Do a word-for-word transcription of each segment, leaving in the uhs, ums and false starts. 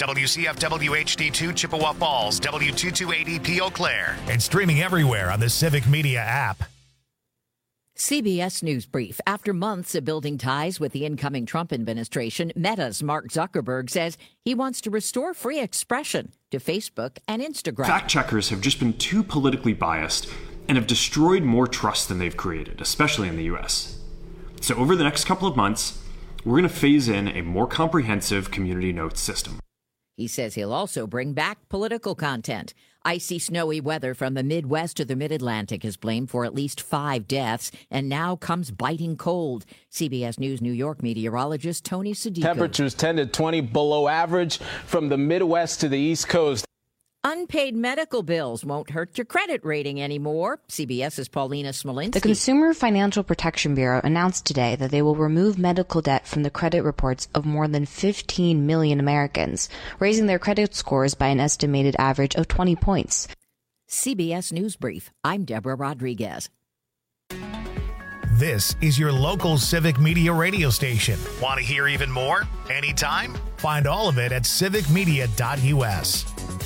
W C F W H D two Chippewa Falls, W two two eight E P Eau Claire. And streaming everywhere on the Civic Media app. C B S News Brief. After months of building ties with the incoming Trump administration, Meta's Mark Zuckerberg says he wants to restore free expression to Facebook and Instagram. Fact checkers have just been too politically biased and have destroyed more trust than they've created, especially in the U S. So over the next couple of months, we're going to phase in a more comprehensive community notes system. He says he'll also bring back political content. Icy, snowy weather from the Midwest to the Mid-Atlantic is blamed for at least five deaths, and now comes biting cold. C B S News New York meteorologist Tony Sadiku. Temperatures ten to twenty below average from the Midwest to the East Coast. Unpaid medical bills won't hurt your credit rating anymore. CBS's Paulina Smolinski. The Consumer Financial Protection Bureau announced today that they will remove medical debt from the credit reports of more than fifteen million Americans, raising their credit scores by an estimated average of twenty points. C B S News Brief. I'm Deborah Rodriguez. This is your local Civic Media radio station. Want to hear even more? Anytime? Find all of it at civic media dot U S.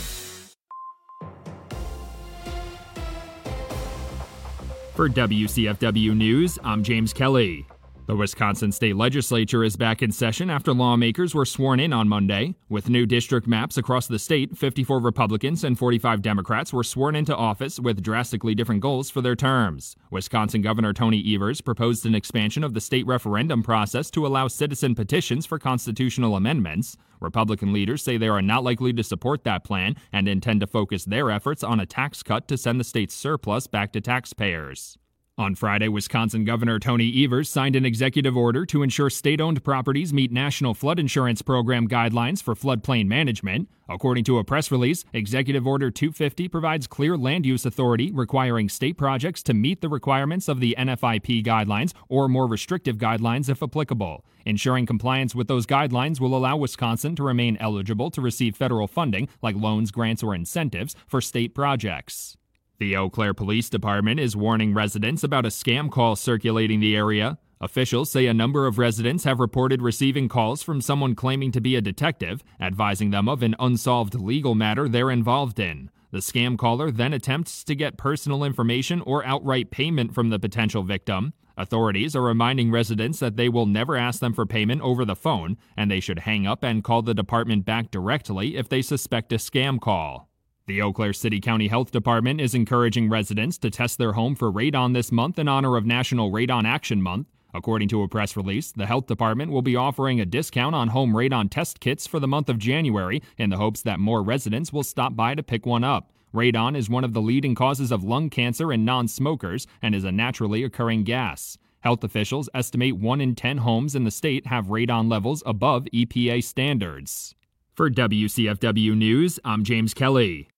For W C F W News, I'm James Kelly. The Wisconsin State Legislature is back in session after lawmakers were sworn in on Monday. With new district maps across the state, fifty-four Republicans and forty-five Democrats were sworn into office with drastically different goals for their terms. Wisconsin Governor Tony Evers proposed an expansion of the state referendum process to allow citizen petitions for constitutional amendments. Republican leaders say they are not likely to support that plan and intend to focus their efforts on a tax cut to send the state's surplus back to taxpayers. On Friday, Wisconsin Governor Tony Evers signed an executive order to ensure state-owned properties meet National Flood Insurance Program guidelines for floodplain management. According to a press release, Executive Order two fifty provides clear land use authority requiring state projects to meet the requirements of the N F I P guidelines or more restrictive guidelines if applicable. Ensuring compliance with those guidelines will allow Wisconsin to remain eligible to receive federal funding like loans, grants, or incentives for state projects. The Eau Claire Police Department is warning residents about a scam call circulating the area. Officials say a number of residents have reported receiving calls from someone claiming to be a detective, advising them of an unsolved legal matter they're involved in. The scam caller then attempts to get personal information or outright payment from the potential victim. Authorities are reminding residents that they will never ask them for payment over the phone, and they should hang up and call the department back directly if they suspect a scam call. The Eau Claire City County Health Department is encouraging residents to test their home for radon this month in honor of National Radon Action Month. According to a press release, the health department will be offering a discount on home radon test kits for the month of January in the hopes that more residents will stop by to pick one up. Radon is one of the leading causes of lung cancer in non-smokers and is a naturally occurring gas. Health officials estimate one in ten homes in the state have radon levels above E P A standards. For W C F W News, I'm James Kelly.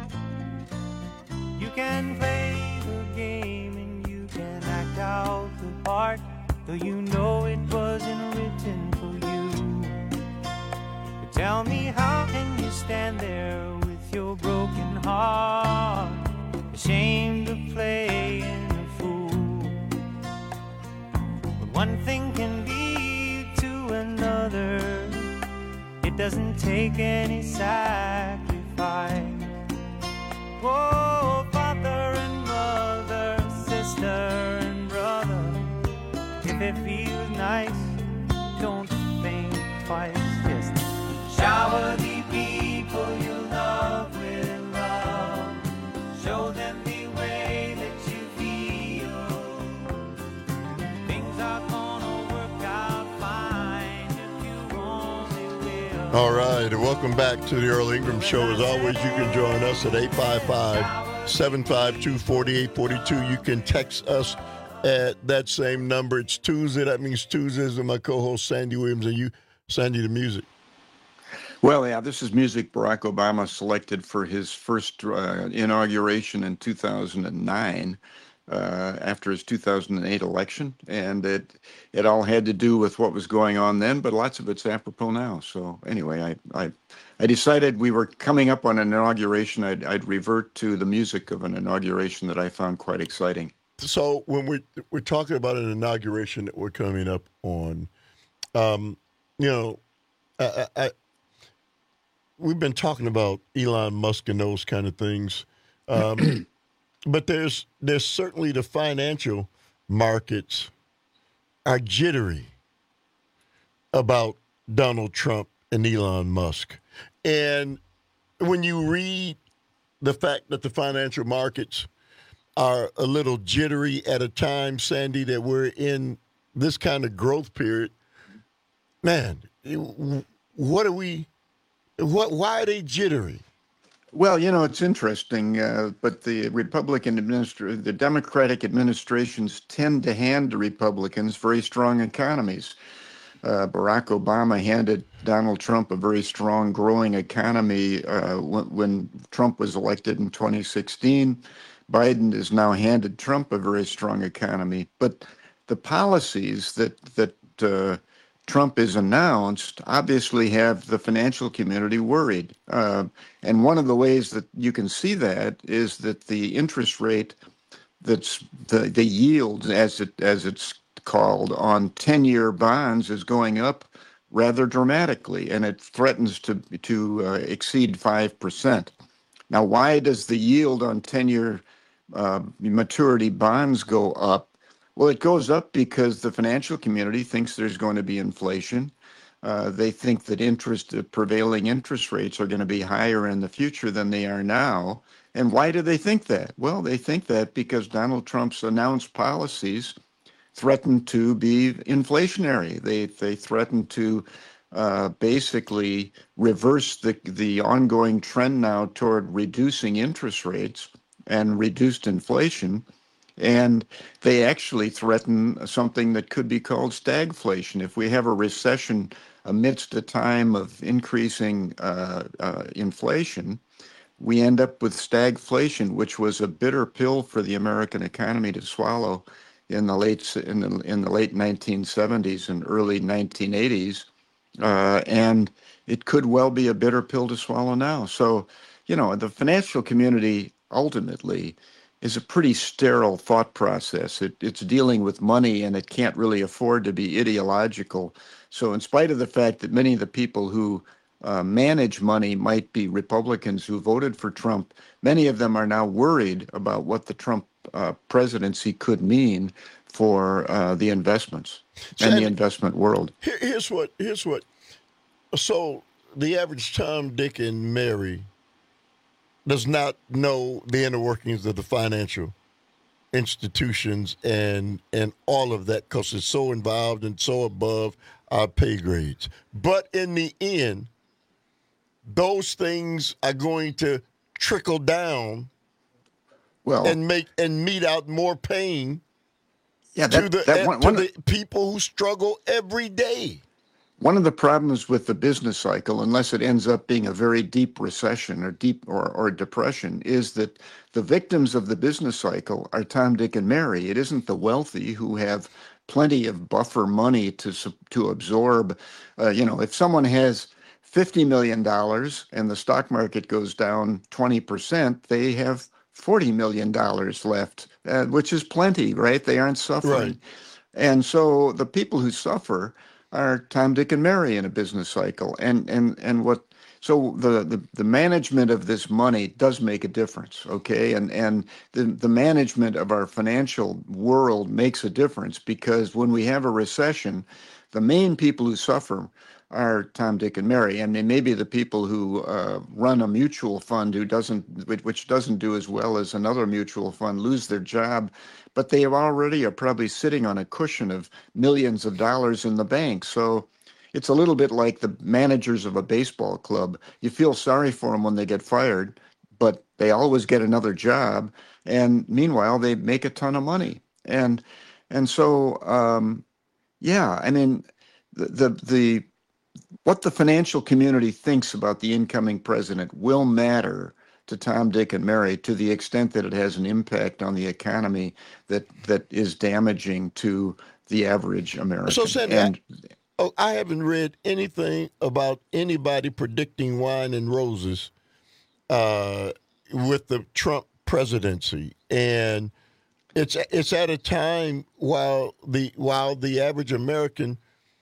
You can play the game and you can act out the part, though you know it wasn't written for you. But tell me, how can you stand there with your broken heart, ashamed of playing the fool? But one thing can lead to another. It doesn't take any sacrifice. Oh, father and mother, sister and brother, if it feels nice, don't think twice. Just shower the people you love with love. Show them the way that you feel. Things are gonna work out fine if you only will. All right, and welcome back to the Earl Ingram Show. As always, you can join us at eight five five, seven five two, four eight four two. You can text us at that same number. It's Tuesday. That means Tuesdays with my co-host Sandy Williams and you, Sandy, the music. Well, yeah, this is music Barack Obama selected for his first uh, inauguration in two thousand nine. Uh, after his two thousand eight election, and it it all had to do with what was going on then, but lots of it's apropos now. So anyway, I I, I decided we were coming up on an inauguration. I'd, I'd revert to the music of an inauguration that I found quite exciting. So when we're, we're talking about an inauguration that we're coming up on, um, you know, I, I, we've been talking about Elon Musk and those kind of things. Um, But there's there's certainly the financial markets are jittery about Donald Trump and Elon Musk. And when you read the fact that the financial markets are a little jittery at a time, Sandy, that we're in this kind of growth period, man, what are we, what, why are they jittery? Well, you know, it's interesting, uh, but the Republican administration, the Democratic administrations tend to hand to Republicans very strong economies. Uh, Barack Obama handed Donald Trump a very strong, growing economy uh, when, when Trump was elected in twenty sixteen. Biden has now handed Trump a very strong economy. But the policies that that uh, Trump has announced obviously have the financial community worried. Uh, and one of the ways that you can see that is that the interest rate, that's the, the yield, as it as it's called, on ten-year bonds is going up rather dramatically, and it threatens to, to uh, exceed five percent. Now, why does the yield on ten-year uh, maturity bonds go up? Well, it goes up because the financial community thinks there's going to be inflation. Uh, they think that interest, uh, prevailing interest rates are going to be higher in the future than they are now. And why do they think that? Well, they think that because Donald Trump's announced policies threaten to be inflationary. They they threaten to uh, basically reverse the the ongoing trend now toward reducing interest rates and reduced inflation. And they actually threaten something that could be called stagflation. If we have a recession amidst a time of increasing uh, uh, inflation, we end up with stagflation, which was a bitter pill for the American economy to swallow in the late in the in the late nineteen seventies and early nineteen eighties, uh, and it could well be a bitter pill to swallow now. So, you know, the financial community ultimately is a pretty sterile thought process. It, it's dealing with money, and it can't really afford to be ideological. So in spite of the fact that many of the people who uh, manage money might be Republicans who voted for Trump, many of them are now worried about what the Trump uh, presidency could mean for uh, the investments and the investment world. Here, here's what, here's what. So the average Tom, Dick, and Mary does not know the inner workings of the financial institutions and and all of that because it's so involved and so above our pay grades. But in the end, those things are going to trickle down well, and make and mete out more pain yeah, that, to the that one, to one the people who struggle every day. one of the problems with the business cycle, unless it ends up being a very deep recession or deep or, or depression, is that the victims of the business cycle are Tom, Dick, and Mary. It isn't the wealthy who have plenty of buffer money to to absorb. Uh, you know, if someone has fifty million dollars and the stock market goes down twenty percent, they have forty million dollars left, uh, which is plenty, right? They aren't suffering. Right. And so the people who suffer are Tom, Dick, and Mary in a business cycle. And and and what so the, the, the management of this money does make a difference, okay? And and the, the management of our financial world makes a difference, because when we have a recession, the main people who suffer are Tom, Dick, and Mary, and maybe the people who uh, run a mutual fund who doesn't, which doesn't do as well as another mutual fund, lose their job, but they already are probably sitting on a cushion of millions of dollars in the bank. So it's a little bit like the managers of a baseball club. You feel sorry for them when they get fired, but they always get another job, and meanwhile they make a ton of money. And and so um, yeah, I mean the the the what the financial community thinks about the incoming president will matter to Tom, Dick, and Mary to the extent that it has an impact on the economy that that is damaging to the average American. So, Sandy, and, I, oh, I haven't read anything about anybody predicting wine and roses uh, with the Trump presidency, and it's it's at a time while the while the average American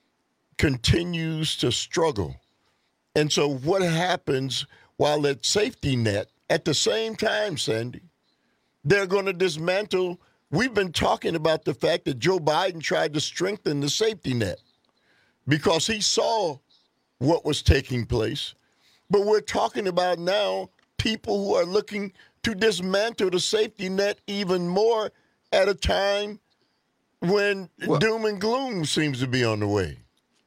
continues to struggle. And so what happens while that safety net, at the same time, Sandy, they're going to dismantle. We've been talking about the fact that Joe Biden tried to strengthen the safety net because he saw what was taking place. But we're talking about now people who are looking to dismantle the safety net even more at a time when well, doom and gloom seems to be on the way.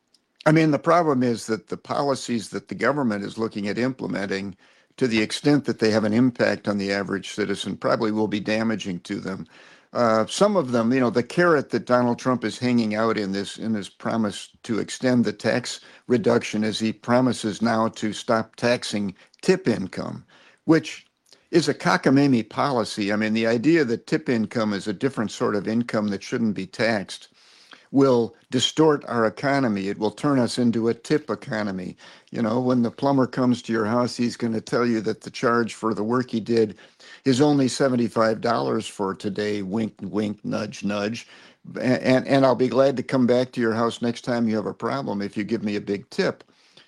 I mean, the problem is that the policies that the government is looking at implementing, to the extent that they have an impact on the average citizen, probably will be damaging to them. Uh, some of them, you know, the carrot that Donald Trump is hanging out in this in his promise to extend the tax reduction, as he promises now to stop taxing tip income, which is a cockamamie policy. I mean, the idea that tip income is a different sort of income that shouldn't be taxed will distort our economy. It will turn us into a tip economy. You know, when the plumber comes to your house, he's going to tell you that the charge for the work he did is only seventy-five dollars for today, wink, wink, nudge, nudge. And, and I'll be glad to come back to your house next time you have a problem if you give me a big tip.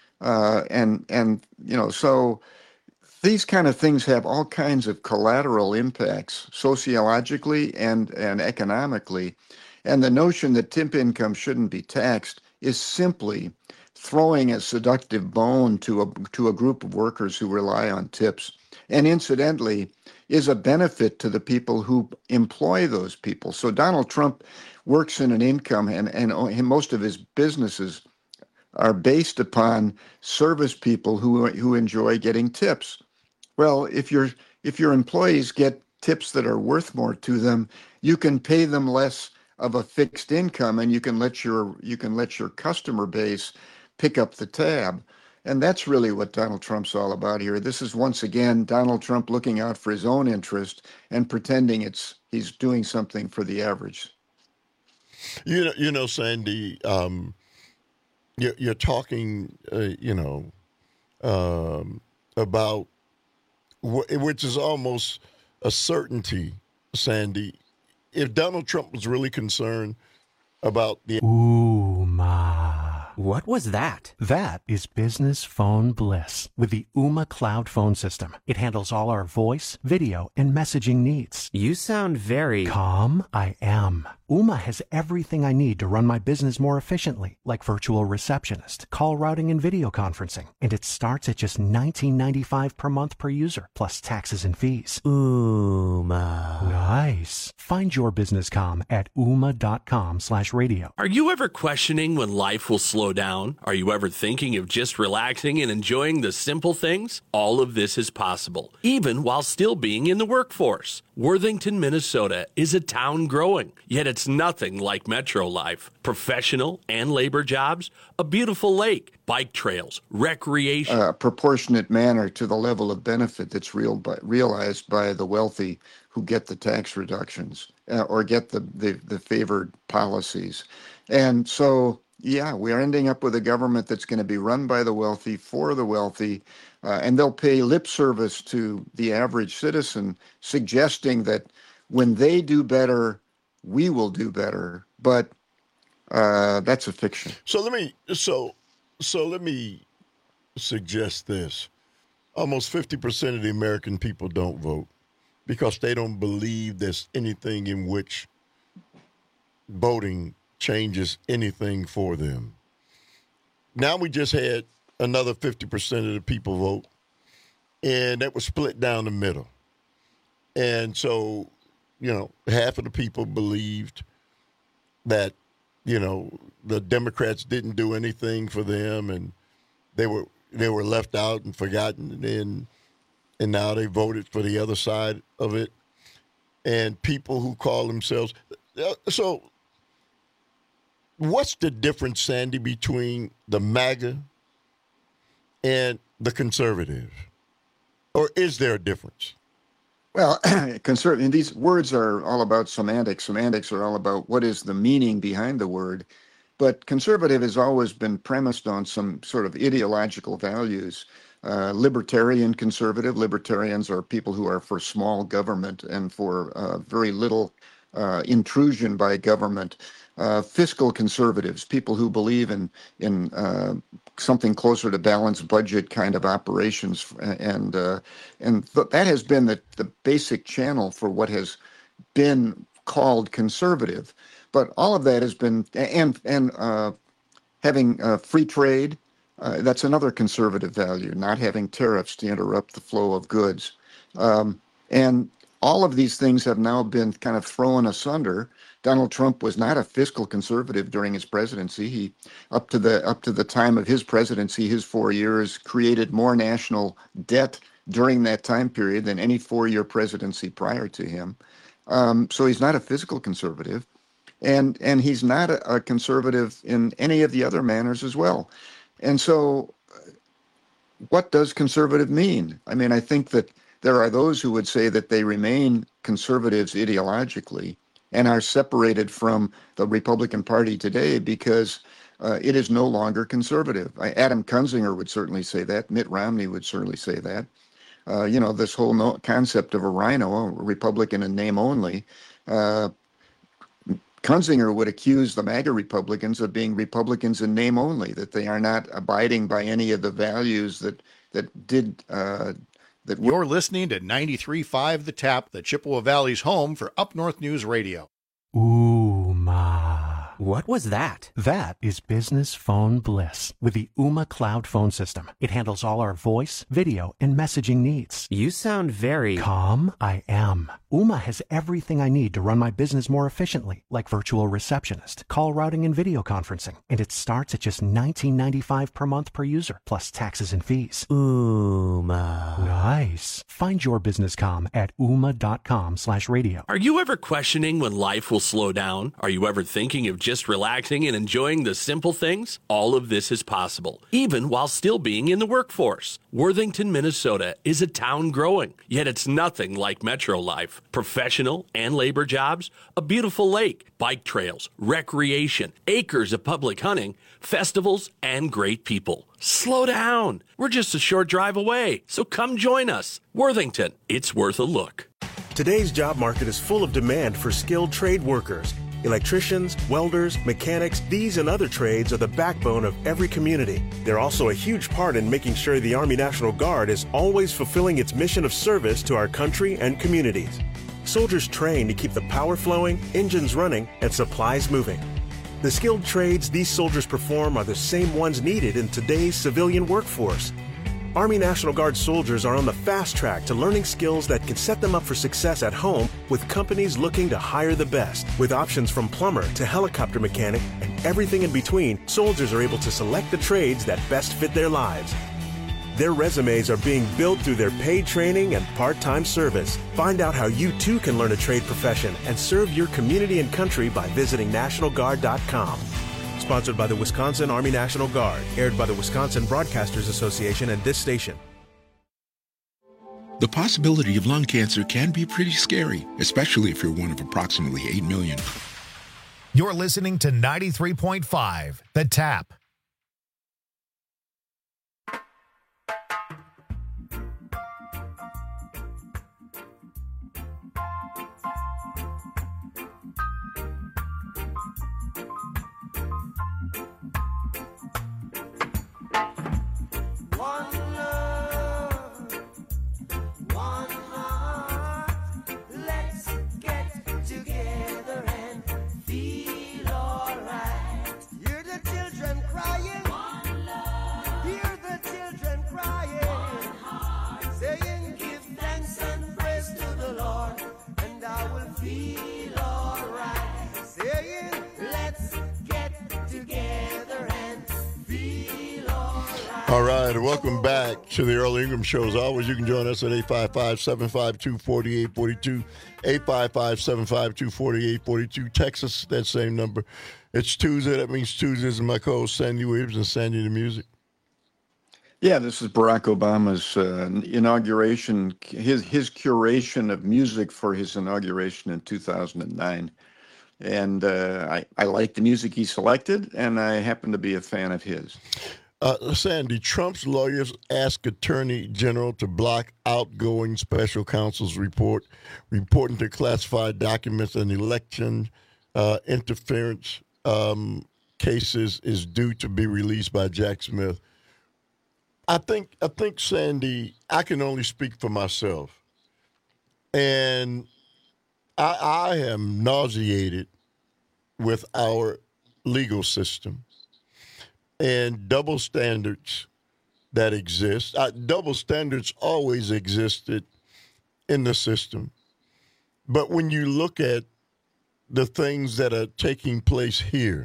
Uh, and, and you know, so these kind of things have all kinds of collateral impacts, sociologically and, and economically. And the notion that tip income shouldn't be taxed is simply throwing a seductive bone to a to a group of workers who rely on tips, and incidentally is a benefit to the people who employ those people. So Donald Trump works in an income, and, and most of his businesses are based upon service people who who enjoy getting tips. Well, if your if your employees get tips that are worth more to them, you can pay them less of a fixed income, and you can let your you can let your customer base pick up the tab. And that's really what Donald Trump's all about here. This is once again Donald Trump looking out for his own interest and pretending it's he's doing something for the average. You know, you know, Sandy, um, you're, you're talking, uh, you know, um, about wh- which is almost a certainty, Sandy. If Donald Trump was really concerned about the Ooh, ma. What was that? That is business phone bliss with the Ooma Cloud phone system. It handles all our voice, video, and messaging needs. You sound very calm. I am. Ooma has everything I need to run my business more efficiently, like virtual receptionist, call routing, and video conferencing. And it starts at just nineteen ninety-five per month per user, plus taxes and fees. Ooma. Nice. Find your business comm at ooma.com slash radio. Are you ever questioning when life will slow down? Are you ever thinking of just relaxing and enjoying the simple things? All of this is possible, even while still being in the workforce. Worthington, Minnesota is a town growing, yet it's it's nothing like Metro life. Professional and labor jobs, a beautiful lake, bike trails, recreation. A proportionate manner to the level of benefit that's real by, realized by the wealthy who get the tax reductions uh, or get the, the, the favored policies. And so, yeah, we are ending up with a government that's going to be run by the wealthy, for the wealthy, uh, and they'll pay lip service to the average citizen, suggesting that when they do better, we will do better. But uh, that's a fiction. So let me so so let me suggest this: almost fifty percent of the American people don't vote because they don't believe there's anything in which voting changes anything for them. Now we just had another fifty percent of the people vote, and that was split down the middle. And so, you know, half of the people believed that, you know, the Democrats didn't do anything for them, and they were they were left out and forgotten, and and now they voted for the other side of it. And people who call themselves so. What's the difference, Sandy, between the MAGA and the conservative? Or is there a difference? Well, conservative, and these words are all about semantics. Semantics are all about what is the meaning behind the word. But conservative has always been premised on some sort of ideological values. Uh, libertarian conservative, libertarians are people who are for small government and for uh, very little uh, intrusion by government. Uh, fiscal conservatives, people who believe in in uh, something closer to balanced budget kind of operations, and uh, and th- that has been the, the basic channel for what has been called conservative. But all of that has been, and and uh, having uh, free trade, uh, that's another conservative value, not having tariffs to interrupt the flow of goods. Um, and all of these things have now been kind of thrown asunder. Donald Trump was not a fiscal conservative during his presidency. He, up to the up to the time of his presidency, his four years, created more national debt during that time period than any four-year presidency prior to him. Um, so he's not a fiscal conservative, and and he's not a, a conservative in any of the other manners as well. And so, what does conservative mean? I mean, I think that there are those who would say that they remain conservatives ideologically and are separated from the Republican Party today because uh, it is no longer conservative. I, Adam Kinzinger would certainly say that. Mitt Romney would certainly say that. Uh, you know, this whole no- concept of a rhino, a Republican in name only. Uh, Kinzinger would accuse the MAGA Republicans of being Republicans in name only, that they are not abiding by any of the values that that did. Uh, that You're listening to ninety-three point five The Tap, the Chippewa Valley's home for Up North News Radio. Ooh, ma. What was that? That is business phone bliss with the Ooma Cloud phone system. It handles all our voice, video, and messaging needs. You sound very... Calm? I am. Ooma has everything I need to run my business more efficiently, like virtual receptionist, call routing, and video conferencing. And it starts at just nineteen ninety-five per month per user, plus taxes and fees. Ooma. Nice. Find your business calm at ooma.com slash radio. Are you ever questioning when life will slow down? Are you ever thinking of just relaxing and enjoying the simple things? All of this is possible, even while still being in the workforce. Worthington, Minnesota is a town growing, yet it's nothing like Metro life. Professional and labor jobs, a beautiful lake, bike trails, recreation, acres of public hunting, festivals, and great people. Slow down. We're just a short drive away, so come join us. Worthington, it's worth a look. Today's job market is full of demand for skilled trade workers. Electricians, welders, mechanics, these and other trades are the backbone of every community. They're also a huge part in making sure the Army National Guard is always fulfilling its mission of service to our country and communities. Soldiers train to keep the power flowing, engines running, and supplies moving. The skilled trades these soldiers perform are the same ones needed in today's civilian workforce. Army National Guard soldiers are on the fast track to learning skills that can set them up for success at home with companies looking to hire the best. With options from plumber to helicopter mechanic and everything in between, soldiers are able to select the trades that best fit their lives. Their resumes are being built through their paid training and part-time service. Find out how you too can learn a trade profession and serve your community and country by visiting National Guard dot com. Sponsored by the Wisconsin Army National Guard. Aired by the Wisconsin Broadcasters Association and this station. The possibility of lung cancer can be pretty scary, especially if you're one of approximately eight million. You're listening to ninety-three point five, The Tap. All right, welcome back to the Earl Ingram Show. As always, you can join us at eight five five, seven five two, four eight four two, eight five five, seven five two, four eight four two. Text us that same number. It's Tuesday. That means Tuesdays and my co-host Sandy Williams and Sandy the Music. Yeah, this is Barack Obama's uh, inauguration, his his curation of music for his inauguration in two thousand nine. And uh, I, I like the music he selected, and I happen to be a fan of his. Uh, Sandy, Trump's lawyers asked Attorney General to block outgoing special counsel's report reporting to classified documents and election uh, interference um, cases is due to be released by Jack Smith. I think, I think, Sandy, I can only speak for myself. And I, I am nauseated with our legal system and double standards that exist. Uh, double standards always existed in the system. But when you look at the things that are taking place here,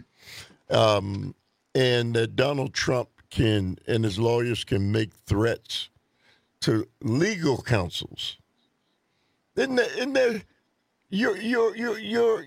um, and that Donald Trump can and his lawyers can make threats to legal counsels, isn't that, isn't that you're, you're, you're, you're,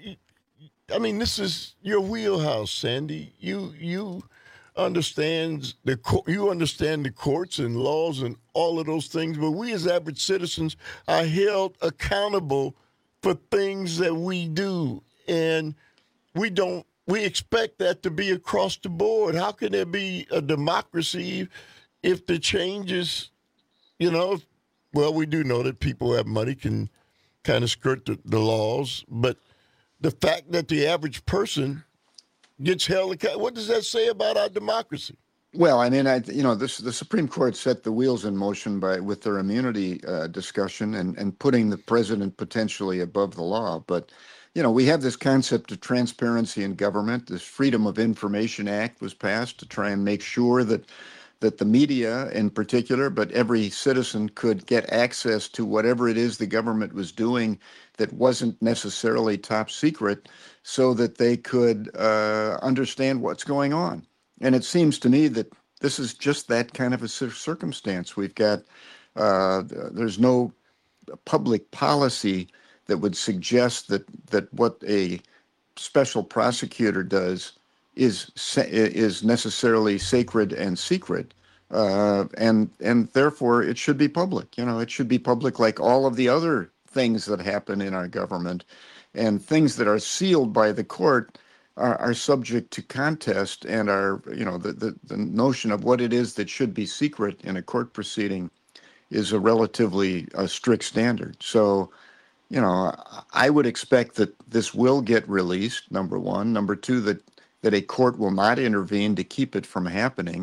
I mean, this is your wheelhouse, Sandy. You you understand the you understand the courts and laws and all of those things, but we as average citizens are held accountable for things that we do, and we don't. We expect that to be across the board. How can there be a democracy if the changes, you know? Well, we do know that people who have money can kind of skirt the, the laws, but the fact that the average person gets held accountable, what does that say about our democracy? Well, I mean, I you know, this the Supreme Court set the wheels in motion by with their immunity uh, discussion and, and putting the president potentially above the law. But, you know, we have this concept of transparency in government. This Freedom of Information Act was passed to try and make sure that that the media in particular, but every citizen could get access to whatever it is the government was doing that wasn't necessarily top secret so that they could uh, understand what's going on. And it seems to me that this is just that kind of a circumstance. We've got, uh, there's no public policy that would suggest that, that what a special prosecutor does is is necessarily sacred and secret, uh, and and therefore it should be public. You know, it should be public like all of the other things that happen in our government, and things that are sealed by the court are, are subject to contest, and are, you know, the, the the notion of what it is that should be secret in a court proceeding is a relatively uh, strict standard. So, you know, I would expect that this will get released, number one. Number two, that that a court will not intervene to keep it from happening,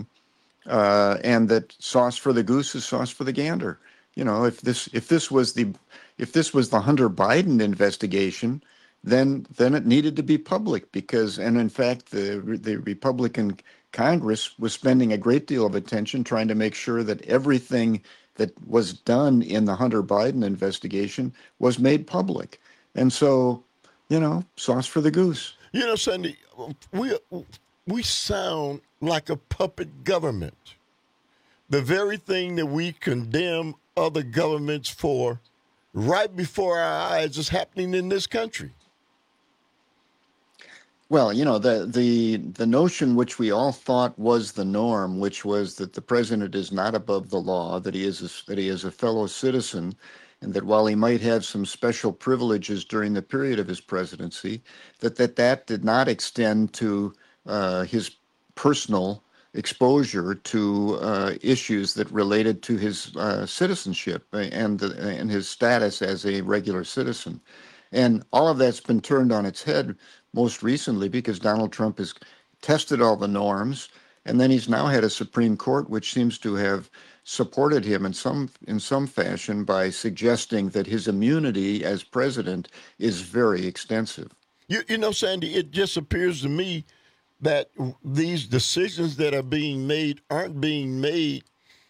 uh, and that sauce for the goose is sauce for the gander. You know, if this if this was the if this was the Hunter Biden investigation, then then it needed to be public, because, and in fact, the the Republican Congress was spending a great deal of attention trying to make sure that everything that was done in the Hunter Biden investigation was made public. And so, you know, sauce for the goose. You know, Sandy, we we sound like a puppet government. the very thing that we condemn other governments for right before our eyes is happening in this country. Well, you know, the the the notion which we all thought was the norm, which was that the president is not above the law, that he is a, that he is a fellow citizen, and that while he might have some special privileges during the period of his presidency, that that, that did not extend to uh, his personal exposure to uh, issues that related to his uh, citizenship and uh, and his status as a regular citizen. And all of that's been turned on its head most recently because Donald Trump has tested all the norms, and then he's now had a Supreme Court which seems to have supported him in some in some fashion by suggesting that his immunity as president is very extensive. You, you know, Sandy, it just appears to me that these decisions that are being made aren't being made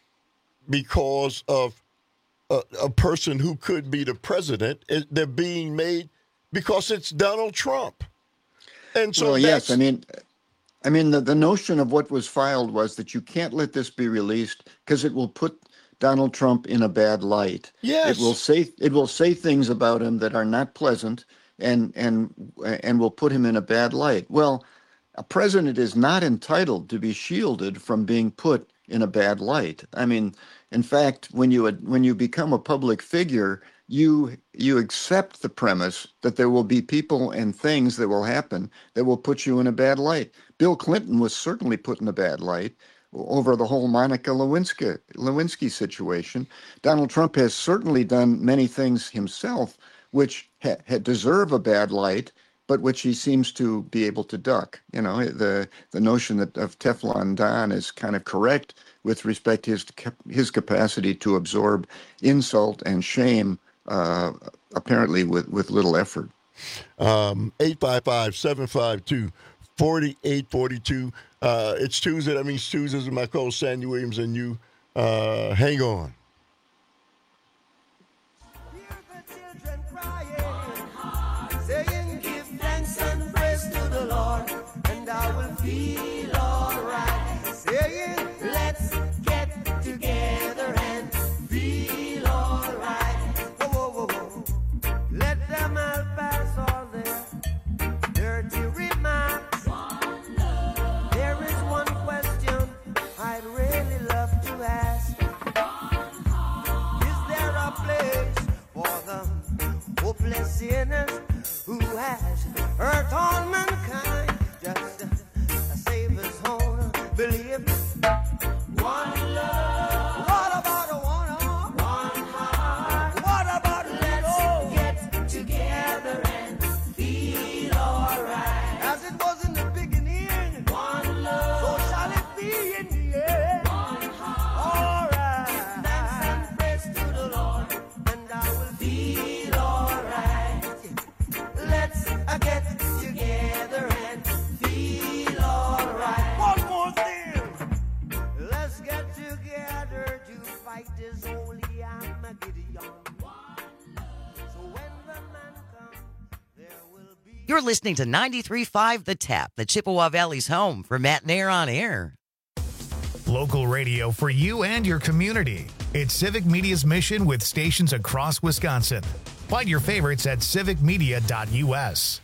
because of a, a person who could be the president. They're being made because it's Donald Trump. And so well, yes, I mean, I mean, the, the notion of what was filed was that you can't let this be released because it will put Donald Trump in a bad light. Yes. It will say it will say things about him that are not pleasant and and and will put him in a bad light. Well, a president is not entitled to be shielded from being put in a bad light. I mean, in fact, when you when you become a public figure, you you accept the premise that there will be people and things that will happen that will put you in a bad light. Bill Clinton was certainly put in a bad light over the whole Monica Lewinsky Lewinsky situation. Donald Trump has certainly done many things himself which ha, ha deserve a bad light, but which he seems to be able to duck. You know, the the notion that of Teflon Don is kind of correct with respect to his his capacity to absorb insult and shame, uh, apparently with, with little effort. Um, eight five five, seven five two, four eight four two. Uh, it's Tuesday. That means Tuesdays with my co-host Sandy Williams and you. Uh, hang on. Saying give thanks and praise to the Lord, and I will feel alright. Saying let's get together and feel alright. Whoa, whoa, whoa, whoa. Let them all pass all their dirty remarks. There is one question I'd really love to ask. Is there a place for the hopeless sinners who has hurt all mankind? Just a Savior's own belief. One love. What about a one heart? One heart. What about let's get together and feel alright? As it was in the beginning. One love. So shall it be in the end. One heart. Alright. Thanks and praise to the Lord, and I will feel alright. Let's uh, get together and feel alright. One more thing. Let's get together to fight this holy Armageddon. So when the man comes, there will be. You're listening to ninety-three point five The Tap, the Chippewa Valley's home for Matt Nair on Air. Local radio for you and your community. It's Civic Media's mission with stations across Wisconsin. Find your favorites at civic media dot U S.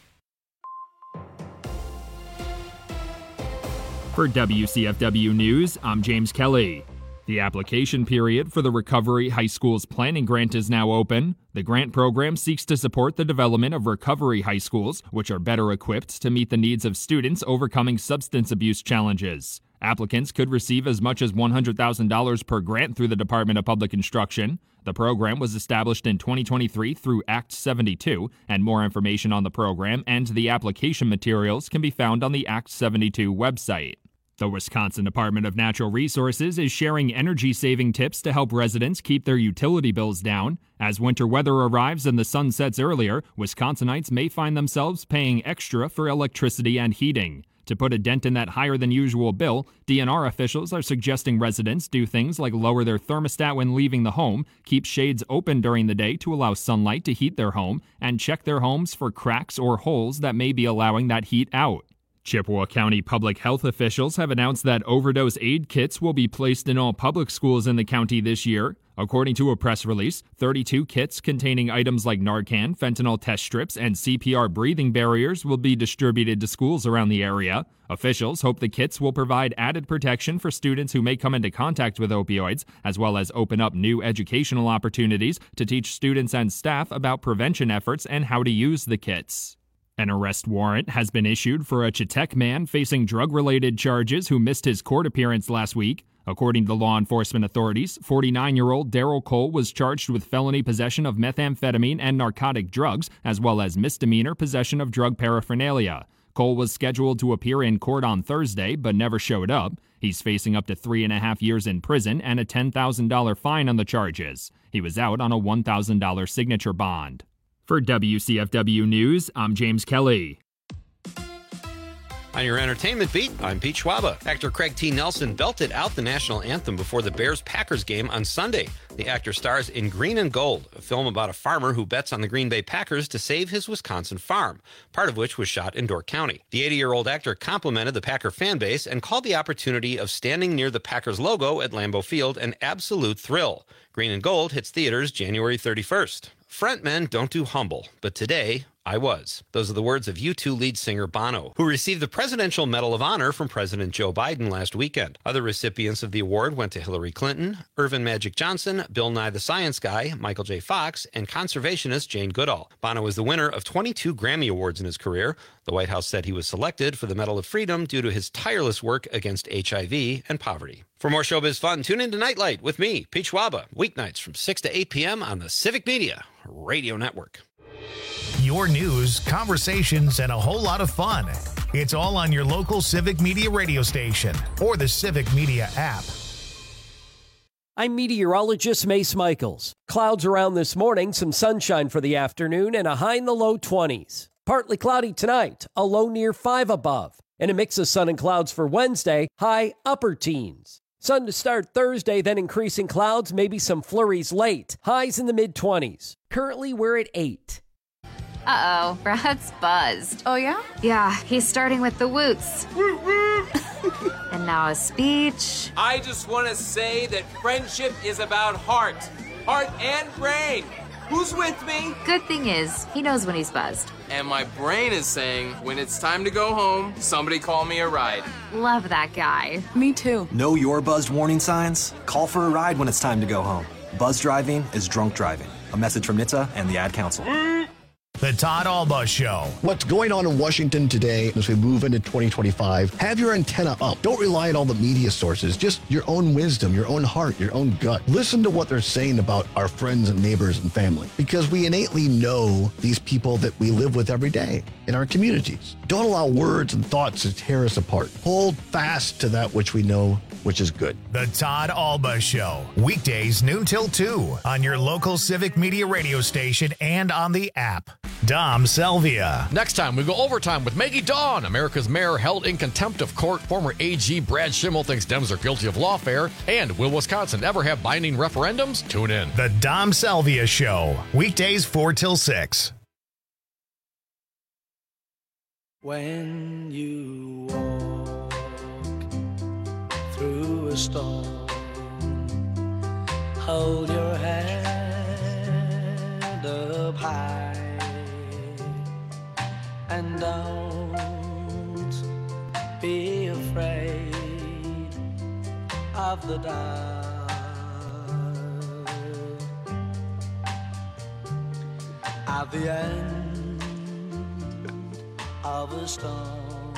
For W C F W News, I'm James Kelly. The application period for the Recovery High Schools Planning Grant is now open. The grant program seeks to support the development of recovery high schools, which are better equipped to meet the needs of students overcoming substance abuse challenges. Applicants could receive as much as one hundred thousand dollars per grant through the Department of Public Instruction. The program was established in twenty twenty-three through Act seventy-two, and more information on the program and the application materials can be found on the Act seventy-two website. The Wisconsin Department of Natural Resources is sharing energy-saving tips to help residents keep their utility bills down. As winter weather arrives and the sun sets earlier, Wisconsinites may find themselves paying extra for electricity and heating. To put a dent in that higher-than-usual bill, D N R officials are suggesting residents do things like lower their thermostat when leaving the home, keep shades open during the day to allow sunlight to heat their home, and check their homes for cracks or holes that may be allowing that heat out. Chippewa County public health officials have announced that overdose aid kits will be placed in all public schools in the county this year. According to a press release, thirty-two kits containing items like Narcan, fentanyl test strips, and C P R breathing barriers will be distributed to schools around the area. Officials hope the kits will provide added protection for students who may come into contact with opioids, as well as open up new educational opportunities to teach students and staff about prevention efforts and how to use the kits. An arrest warrant has been issued for a Chetek man facing drug-related charges who missed his court appearance last week. According to law enforcement authorities, forty-nine-year-old Daryl Cole was charged with felony possession of methamphetamine and narcotic drugs, as well as misdemeanor possession of drug paraphernalia. Cole was scheduled to appear in court on Thursday, but never showed up. He's facing up to three and a half years in prison and a ten thousand dollars fine on the charges. He was out on a one thousand dollars signature bond. For W C F W News, I'm James Kelly. On your entertainment beat, I'm Pete Schwaba. Actor Craig T. Nelson belted out the national anthem before the Bears-Packers game on Sunday. The actor stars in Green and Gold, a film about a farmer who bets on the Green Bay Packers to save his Wisconsin farm, part of which was shot in Door County. The eighty-year-old actor complimented the Packer fan base and called the opportunity of standing near the Packers logo at Lambeau Field an absolute thrill. Green and Gold hits theaters January thirty-first. Frontmen don't do humble, but today, I was. Those are the words of U two lead singer Bono, who received the Presidential Medal of Honor from President Joe Biden last weekend. Other recipients of the award went to Hillary Clinton, Irvin Magic Johnson, Bill Nye the Science Guy, Michael J. Fox, and conservationist Jane Goodall. Bono was the winner of twenty-two Grammy Awards in his career. The White House said he was selected for the Medal of Freedom due to his tireless work against H I V and poverty. For more showbiz fun, tune in to Nightlight with me, Pete Schwaba, weeknights from six to eight p.m. on the Civic Media Radio Network. Your news, conversations, and a whole lot of fun. It's all on your local Civic Media radio station or the Civic Media app. I'm meteorologist Mace Michaels. Clouds around this morning, some sunshine for the afternoon, and a high in the low twenties. Partly cloudy tonight, a low near five above. And a mix of sun and clouds for Wednesday, high upper teens. Sun to start Thursday, then increasing clouds, maybe some flurries late. Highs in the mid-twenties. Currently, we're at eight. Uh-oh, Brad's buzzed. Oh, yeah? Yeah, he's starting with the woots. And now a speech. I just want to say that friendship is about heart. Heart and brain. Who's with me? Good thing is, he knows when he's buzzed. And my brain is saying, when it's time to go home, somebody call me a ride. Love that guy. Me too. Know your buzzed warning signs? Call for a ride when it's time to go home. Buzz driving is drunk driving. A message from N H T S A and the Ad Council. The Todd Alba Show. What's going on in Washington today as we move into twenty twenty-five? Have your antenna up. Don't rely on all the media sources. Just your own wisdom, your own heart, your own gut. Listen to what they're saying about our friends and neighbors and family, because we innately know these people that we live with every day in our communities. Don't allow words and thoughts to tear us apart. Hold fast to that which we know, which is good. The Todd Alba Show. Weekdays noon till two on your local Civic Media radio station and on the app. Dom Selvia. Next time, we go overtime with Maggie Dawn. America's mayor held in contempt of court. Former A G Brad Schimmel thinks Dems are guilty of lawfare. And will Wisconsin ever have binding referendums? Tune in. The Dom Selvia Show. Weekdays four till six. When you walk through a storm, hold your head up high. And don't be afraid of the dark. At the end of a storm,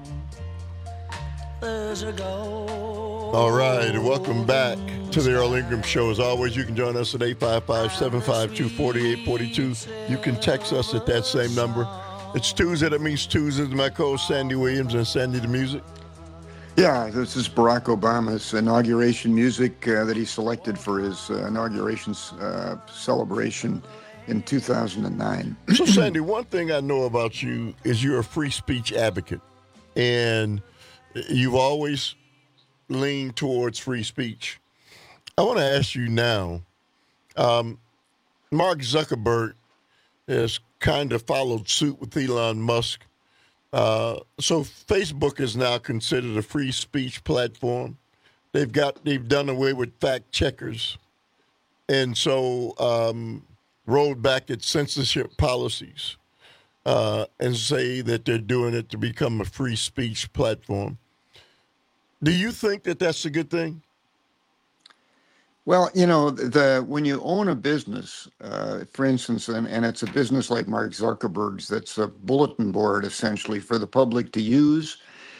there's a goal. All right, welcome back to the Earl Ingram Show. As always, you can join us at eight five five, seven five two, four eight four two. You can text us at that same number. It's Tuesday. That means Tuesday. My co-host Sandy Williams and Sandy the Music. Yeah, this is Barack Obama's inauguration music uh, that he selected for his uh, inauguration uh, celebration in two thousand nine. So, Sandy, one thing I know about you is you're a free speech advocate, and you've always leaned towards free speech. I want to ask you now, um, Mark Zuckerberg has kind of followed suit with Elon Musk Uh, so Facebook is now considered a free speech platform. They've got they've done away with fact checkers, and so um, rolled back its censorship policies, uh, and say that they're doing it to become a free speech platform. Do you think that that's a good thing? Well, you know, the when you own a business, uh, for instance, and, and it's a business like Mark Zuckerberg's, that's a bulletin board essentially for the public to use.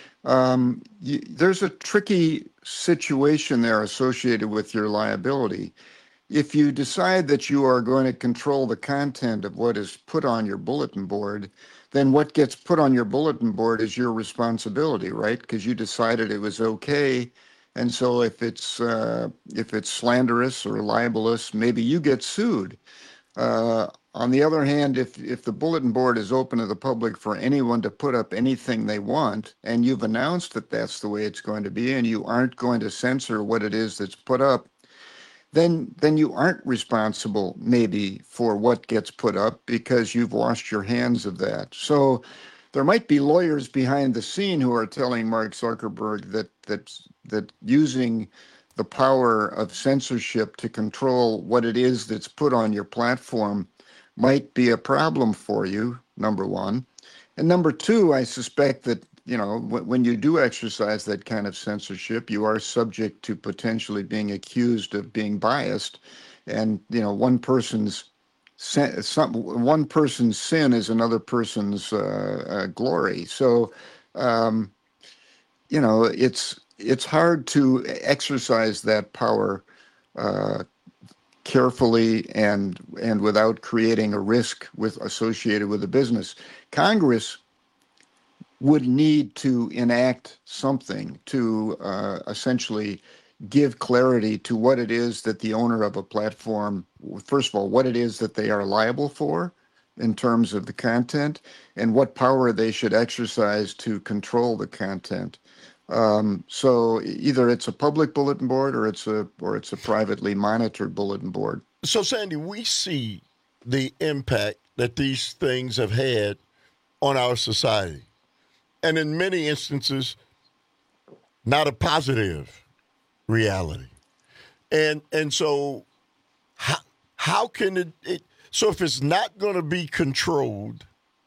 Um, you, there's a tricky situation there associated with your liability. If you decide that you are going to control the content of what is put on your bulletin board, then what gets put on your bulletin board is your responsibility, right? Because you decided it was okay. And so if it's uh, if it's slanderous or libelous, maybe you get sued. Uh, on the other hand, if if the bulletin board is open to the public for anyone to put up anything they want, and you've announced that that's the way it's going to be, and you aren't going to censor what it is that's put up, then then you aren't responsible maybe for what gets put up because you've washed your hands of that. So there might be lawyers behind the scene who are telling Mark Zuckerberg that that that using the power of censorship to control what it is that's put on your platform might be a problem for you, number one. And number two, I suspect that, you know, w- when you do exercise that kind of censorship, you are subject to potentially being accused of being biased. And, you know, one person's sin, some, one person's sin is another person's uh, uh, glory. So, um, you know, it's it's hard to exercise that power uh, carefully and and without creating a risk with associated with the business. Congress would need to enact something to uh, essentially give clarity to what it is that the owner of a platform, first of all, what it is that they are liable for in terms of the content, and what power they should exercise to control the content. Um, so either it's a public bulletin board or it's a or it's a privately monitored bulletin board. So, Sandy, we see the impact that these things have had on our society, and in many instances, not a positive reality. And and so, how how can it? it so if it's not going to be controlled,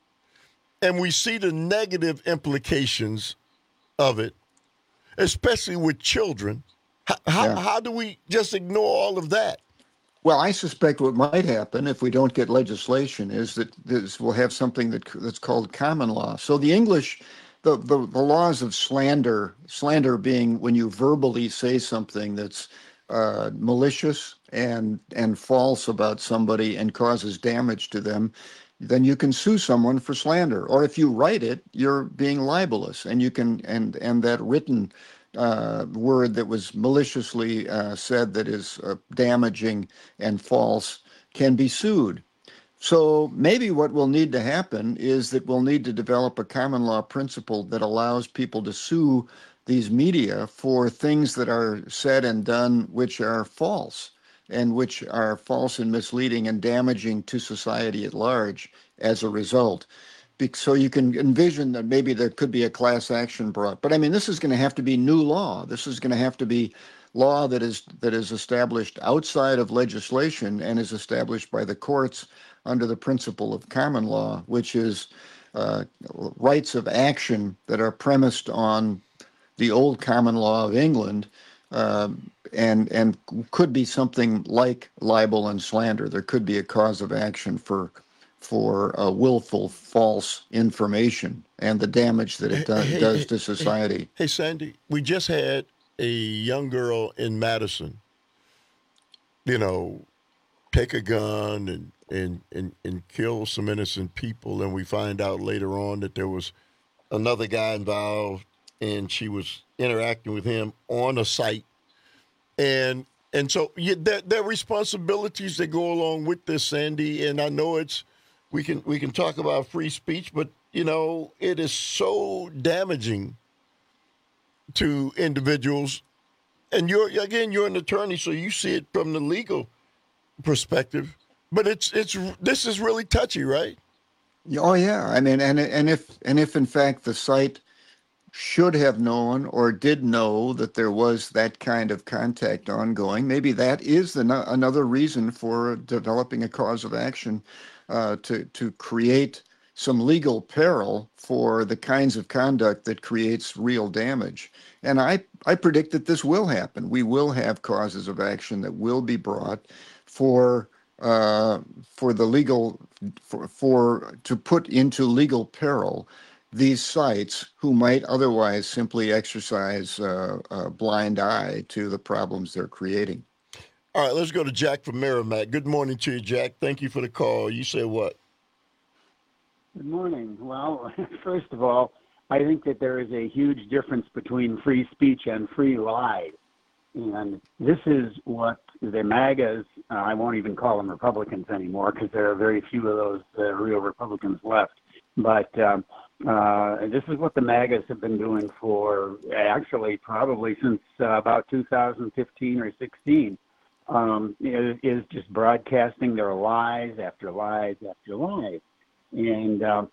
and we see the negative implications of it, especially with children, how, Yeah. how do we just ignore all of that? Well, I suspect what might happen if we don't get legislation is that this will have something that that's called common law. So the English, the, the, the laws of slander, slander being when you verbally say something that's uh, malicious and and false about somebody and causes damage to them, then you can sue someone for slander. Or if you write it, you're being libelous, and you can and and that written uh, word that was maliciously uh, said that is uh, damaging and false can be sued. So maybe what will need to happen is that we'll need to develop a common law principle that allows people to sue these media for things that are said and done which are false and which are false and misleading and damaging to society at large as a result. Be- So you can envision that maybe there could be a class action brought. But I mean, this is going to have to be new law. This is going to have to be law that is that is established outside of legislation and is established by the courts under the principle of common law, which is uh, rights of action that are premised on the old common law of England, um, and and could be something like libel and slander. There could be a cause of action for for uh, willful false information and the damage that it do- Hey, does hey, to society. Hey, hey, Sandy, we just had a young girl in Madison, you know, take a gun and, and, and, and kill some innocent people. And we find out later on that there was another guy involved and she was interacting with him on a site. And and so yeah, there, there are responsibilities that go along with this, Sandy. And I know it's we can we can talk about free speech, but, you know, it is so damaging to individuals. And you're again, you're an attorney, so you see it from the legal perspective. But it's it's this is really touchy, right? Oh yeah, I mean, and and if and if in fact the site should have known or did know that there was that kind of contact ongoing, maybe that is the, no- another reason for developing a cause of action uh, to to create some legal peril for the kinds of conduct that creates real damage. And I I predict that this will happen. We will have causes of action that will be brought for uh, for the legal for, for to put into legal peril these sites who might otherwise simply exercise uh, a blind eye to the problems they're creating. All right, let's go to Jack from Merrimack. Good morning to you, Jack. Thank you for the call. You say what? Good morning. Well, first of all, I think that there is a huge difference between free speech and free lies. And this is what the MAGAs, uh, I won't even call them Republicans anymore because there are very few of those uh, real Republicans left. But um, uh, this is what the MAGAs have been doing for actually probably since uh, about two thousand fifteen or sixteen, um, is, is just broadcasting their lies after lies after lies. And um,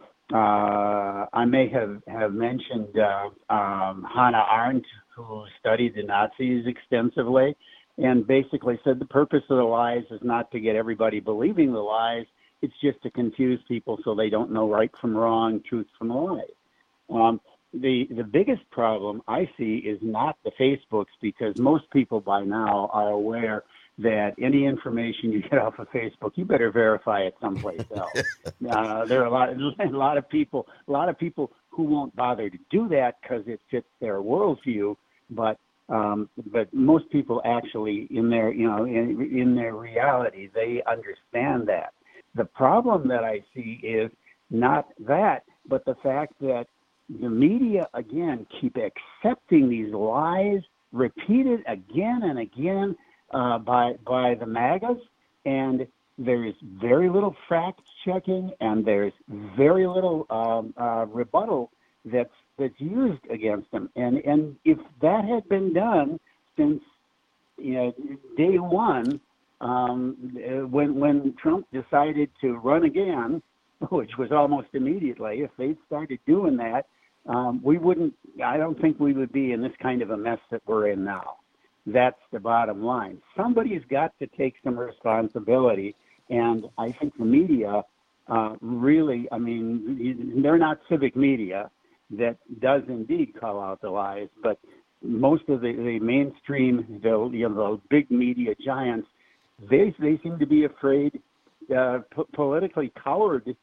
uh, I may have, have mentioned uh, um, Hannah Arendt, who studied the Nazis extensively, and basically said the purpose of the lies is not to get everybody believing the lies, it's just to confuse people so they don't know right from wrong, truth from lies. Um, the, the biggest problem I see is not the Facebooks, because most people by now are aware that any information you get off of Facebook, you better verify it someplace else. uh, there are a lot, a lot of people, a lot of people who won't bother to do that because it fits their worldview. But um, but most people actually, in their you know in, in their reality, they understand that. The problem that I see is not that, but the fact that the media again keep accepting these lies, repeated again and again. Uh, by by the MAGAs, and there's very little fact checking, and there's very little um, uh, rebuttal that's that's used against them. And and if that had been done since you know day one, um, when when Trump decided to run again, which was almost immediately, if they'd started doing that, um, we wouldn't. I don't think we would be in this kind of a mess that we're in now. That's the bottom line. Somebody's got to take some responsibility, and I think the media uh, really, I mean, they're not civic media that does indeed call out the lies, but most of the, the mainstream, the, you know, the big media giants, they they seem to be afraid, uh, p- politically coward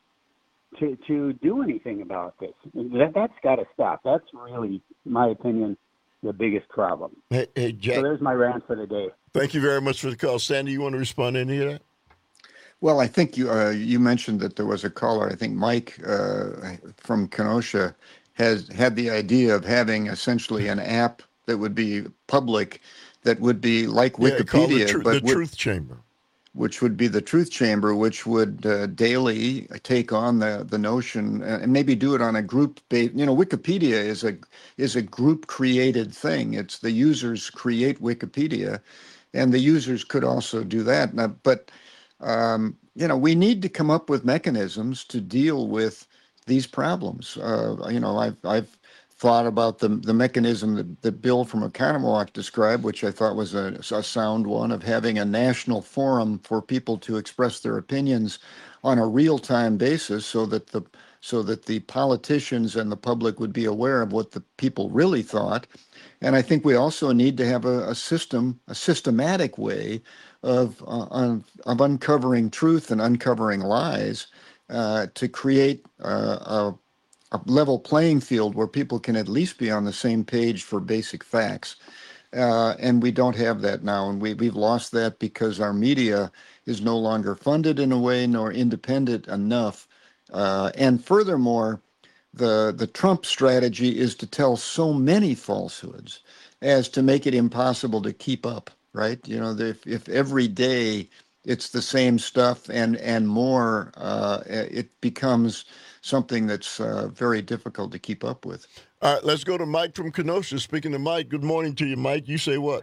to, to do anything about this. That, that's got to stop. That's really, in my opinion, the biggest problem. Hey, hey, Jack. So there's my rant for the day. Thank you very much for the call. Sandy, you want to respond to any of that? Well, I think you uh, you mentioned that there was a caller. I think Mike uh, from Kenosha has had the idea of having essentially an app that would be public, that would be like Yeah, called Wikipedia, the, tr- but the would, Truth Chamber. which would be the Truth Chamber, which would uh, daily take on the the notion uh, and maybe do it on a group base. You know, Wikipedia is a is a group created thing. It's the users create Wikipedia, and the users could also do that. Now, but um, you know, we need to come up with mechanisms to deal with these problems. Uh, you know, I've I've thought about the the mechanism that, that Bill from Oconomowoc described, which I thought was a, a sound one, of having a national forum for people to express their opinions on a real-time basis, so that the so that the politicians and the public would be aware of what the people really thought. And I think we also need to have a, a system, a systematic way of uh, of, of uncovering truth and uncovering lies uh, to create uh, a a level playing field where people can at least be on the same page for basic facts. Uh, and we don't have that now. And we, we've lost that because our media is no longer funded in a way, nor independent enough. Uh, and furthermore, the, the Trump strategy is to tell so many falsehoods as to make it impossible to keep up, right? You know, if, if every day it's the same stuff and, and more, uh, it becomes something that's uh, very difficult to keep up with. All right, let's go to Mike from Kenosha. Speaking to Mike, good morning to you, Mike. You say what?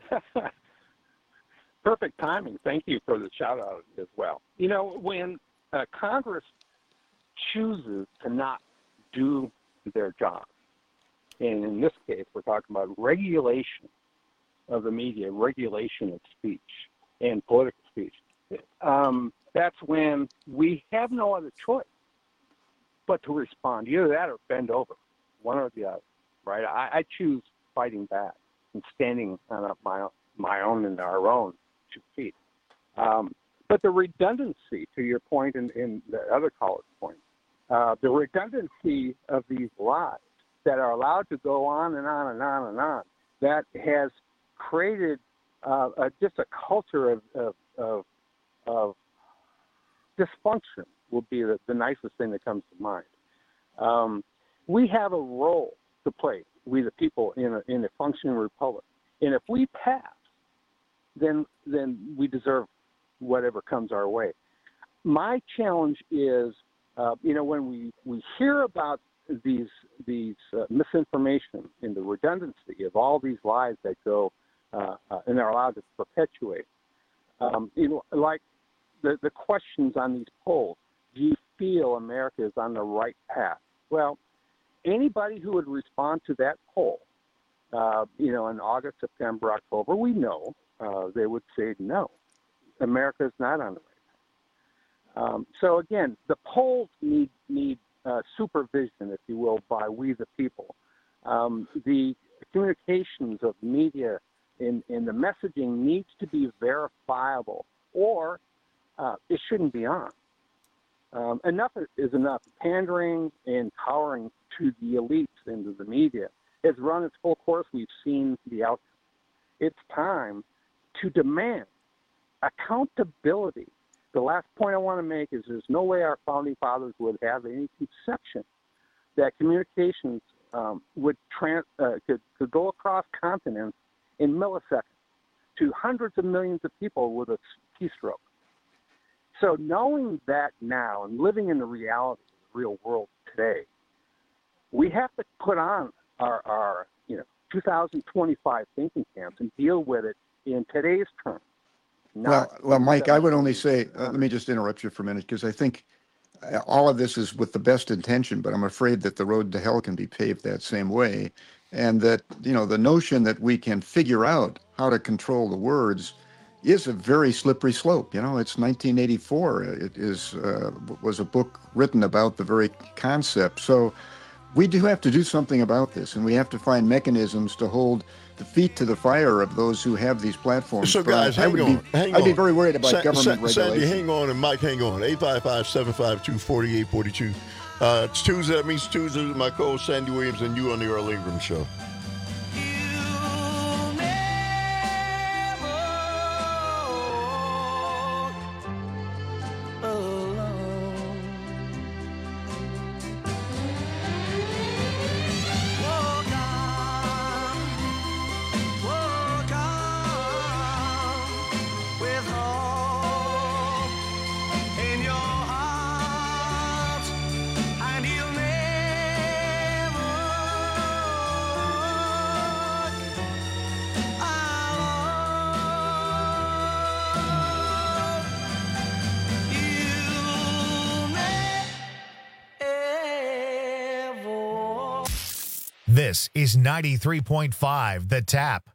Perfect timing. Thank you for the shout out as well. You know, when uh, Congress chooses to not do their job. And in this case, we're talking about regulation of the media, regulation of speech and political speech. Um, that's when we have no other choice but to respond. Either that or bend over, one or the other, right? I, I choose fighting back and standing on my, my own and our own two feet. Um, but the redundancy, to your point and, and the other caller's point, uh, the redundancy of these lies that are allowed to go on and on and on and on, that has created uh, a, just a culture of, of, of, of dysfunction will be the, the nicest thing that comes to mind. Um, we have a role to play, we the people, in a, in a functioning republic. And if we pass, then then we deserve whatever comes our way. My challenge is, uh, you know, when we, we hear about these these uh, misinformation and the redundancy of all these lies that go uh, uh, and are allowed to perpetuate, um, you know, like the, the questions on these polls, do you feel America is on the right path? Well, anybody who would respond to that poll, uh, you know, in August, September, October, we know uh, they would say no, America is not on the right path. Um, so again, the polls need need uh, supervision, if you will, by we the people. Um, the communications of media in, in the messaging needs to be verifiable, or uh, it shouldn't be on. Um, enough is enough. Pandering and cowering to the elites and to the media has run its full course. We've seen the outcome. It's time to demand accountability. The last point I want to make is there's no way our founding fathers would have any conception that communications um, would trans, uh, could, could go across continents in milliseconds to hundreds of millions of people with a keystroke. So knowing that now and living in the reality of the real world today, we have to put on our, our you know, two thousand twenty-five thinking caps and deal with it in today's terms. Well, well, Mike, I would only say, uh, let me just interrupt you for a minute, because I think all of this is with the best intention, but I'm afraid that the road to hell can be paved that same way. And that, you know, the notion that we can figure out how to control the words is a very slippery slope. You know, it's nineteen eighty-four. It is uh, was a book written about the very concept. So we do have to do something about this, and we have to find mechanisms to hold the feet to the fire of those who have these platforms. So, guys, I hang would on. Be, hang I'd on. be very worried about Sa- government Sa- regulation. Sandy, hang on, and Mike, hang on. eight five five, seven five two, four eight four two. Uh, it's Tuesday. That means Tuesday. My co-host Sandy Williams and you on the Earl Ingram Show. This is ninety-three point five The Tap.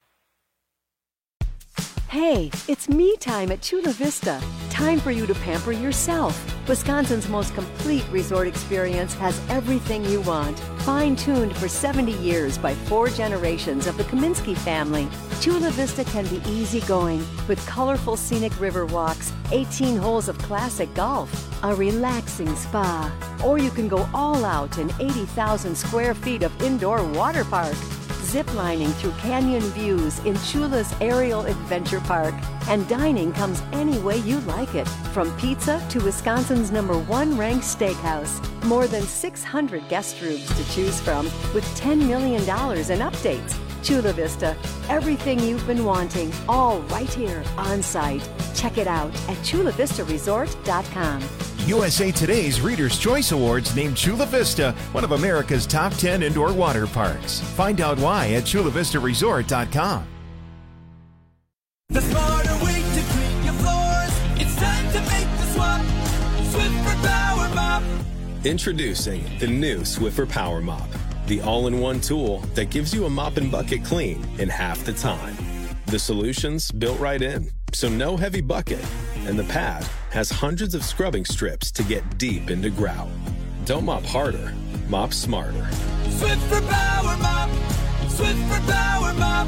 Hey, it's me time at Chula Vista. Time for you to pamper yourself. Wisconsin's most complete resort experience has everything you want. Fine-tuned for seventy years by four generations of the Kaminsky family, Chula Vista can be easygoing with colorful scenic river walks, eighteen holes of classic golf, a relaxing spa, or you can go all out in eighty thousand square feet of indoor water park. Ziplining through canyon views in Chula's Aerial Adventure Park. And dining comes any way you like it, from pizza to Wisconsin's number one ranked steakhouse. More than six hundred guest rooms to choose from with ten million dollars in updates. Chula Vista, everything you've been wanting, all right here on site. Check it out at chula vista resort dot com. U S A Today's Reader's Choice Awards named Chula Vista one of America's top ten indoor water parks. Find out why at chula vista resort dot com. The smarter way to clean your floors. It's time to make the swap. Swiffer Power Mop. Introducing the new Swiffer Power Mop, the all-in-one tool that gives you a mop and bucket clean in half the time. The solution's built right in, so no heavy bucket, and the pad has hundreds of scrubbing strips to get deep into grout. Don't mop harder, mop smarter. Swiffer Power Mop! Swiffer Power Mop!